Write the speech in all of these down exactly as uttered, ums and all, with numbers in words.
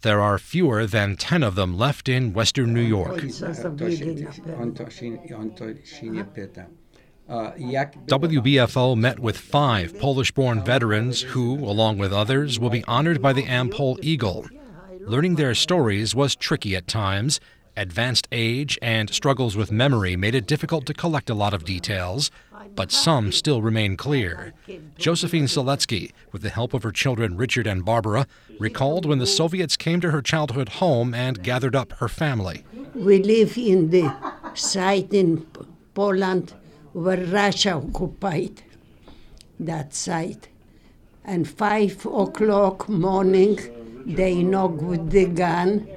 There are fewer than ten of them left in western New York. W B F O met with five Polish-born veterans who, along with others, will be honored by the Am-Pol Eagle. Learning their stories was tricky at times. Advanced age and struggles with memory made it difficult to collect a lot of details, but some still remain clear. Josephine Seletsky, with the help of her children Richard and Barbara, recalled when the Soviets came to her childhood home and gathered up her family. We live in the site in Poland where Russia occupied that site. And five o'clock morning, they knock with the gun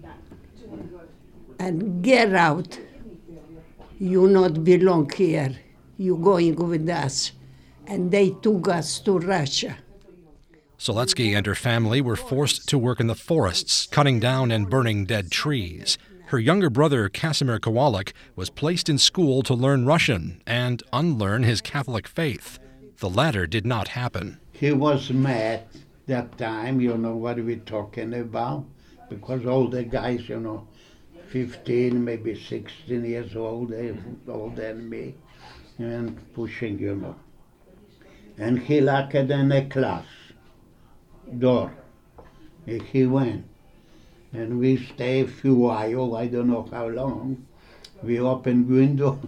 and get out. You not belong here. You going with us. And they took us to Russia. Seletsky and her family were forced to work in the forests, cutting down and burning dead trees. Her younger brother, Kasimir Kowalik, was placed in school to learn Russian and unlearn his Catholic faith. The latter did not happen. He was mad that time, you know what we're talking about, because all the guys, you know, fifteen, maybe sixteen years old, they're older than me, and pushing, you know. And he locked in a class door. And he went. And we stay a few while, I don't know how long. We open window,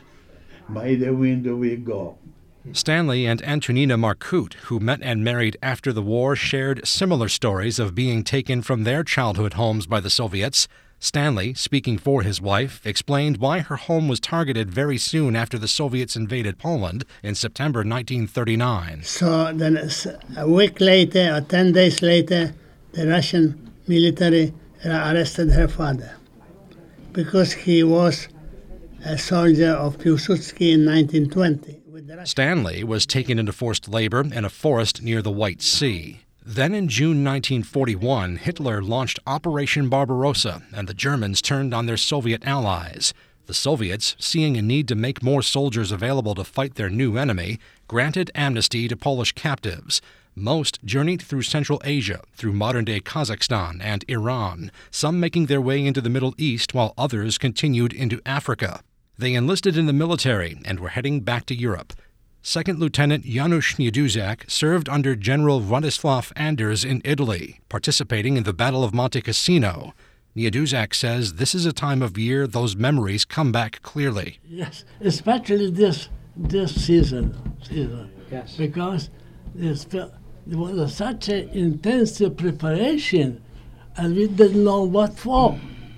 by the window we go. Stanley and Antonina Marcout, who met and married after the war, shared similar stories of being taken from their childhood homes by the Soviets. Stanley, speaking for his wife, explained why her home was targeted very soon after the Soviets invaded Poland in September nineteen thirty-nine. So then a week later or ten days later, the Russian military arrested her father because he was a soldier of Piłsudski in nineteen twenty. Stanley was taken into forced labor in a forest near the White Sea. Then in June nineteen forty-one, Hitler launched Operation Barbarossa, and the Germans turned on their Soviet allies. The Soviets, seeing a need to make more soldiers available to fight their new enemy, granted amnesty to Polish captives. Most journeyed through Central Asia, through modern-day Kazakhstan and Iran, some making their way into the Middle East while others continued into Africa. They enlisted in the military and were heading back to Europe. Second Lieutenant Janusz Nieduzak served under General Władysław Anders in Italy, participating in the Battle of Monte Cassino. Nieduzak says this is a time of year those memories come back clearly. Yes, especially this this season, season. Yes. Because this, there was such an intensive preparation, and we didn't know what for,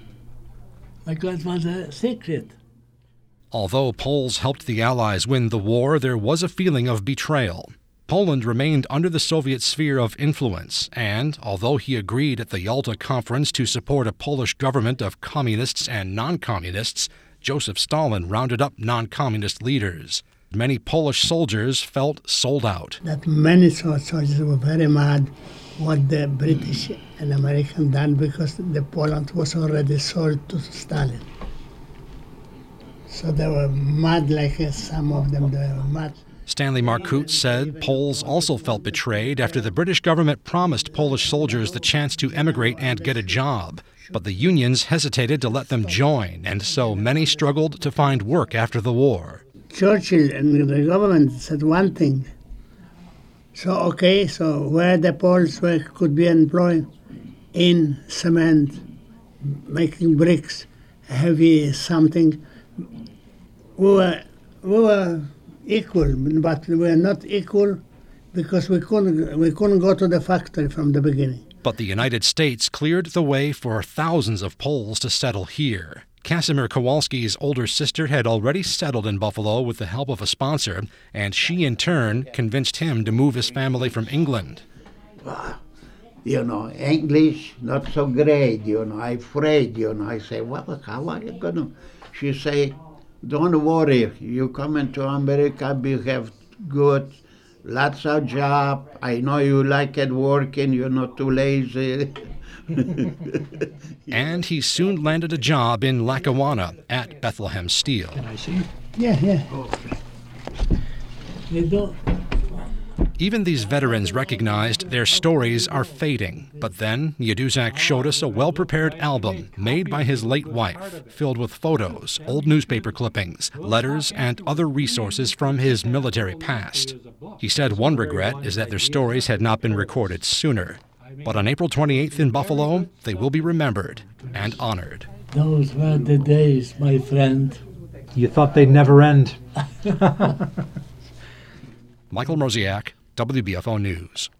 because it was a secret. Although Poles helped the Allies win the war, there was a feeling of betrayal. Poland remained under the Soviet sphere of influence, and although he agreed at the Yalta Conference to support a Polish government of communists and non-communists, Joseph Stalin rounded up non-communist leaders. Many Polish soldiers felt sold out. That many soldiers were very mad what the British and American done because the Poland was already sold to Stalin. So they were mad, like uh, some of them, they were mad. Stanley Marcout said Poles also felt betrayed after the British government promised Polish soldiers the chance to emigrate and get a job. But the unions hesitated to let them join, and so many struggled to find work after the war. Churchill and the government said one thing. So, okay, so where the Poles were, could be employed? In cement, making bricks, heavy something. We were, we were equal, but we were not equal because we couldn't, we couldn't go to the factory from the beginning. But the United States cleared the way for thousands of Poles to settle here. Kasimir Kowalski's older sister had already settled in Buffalo with the help of a sponsor, and she in turn convinced him to move his family from England. Well, you know, English not so great, you know, I'm afraid, you know. I say, well, how are you going to? She say, don't worry, you come into America, you have good, lots of job. I know you like it working, you're not too lazy. And he soon landed a job in Lackawanna at Bethlehem Steel. Can I see? Yeah, yeah. Okay. They don't, Even these veterans recognized their stories are fading. But then, Yuduzak showed us a well-prepared album made by his late wife, filled with photos, old newspaper clippings, letters, and other resources from his military past. He said one regret is that their stories had not been recorded sooner. But on April twenty-eighth in Buffalo, they will be remembered and honored. Those were the days, my friend. You thought they'd never end. Michael Mroziak, W B F O News.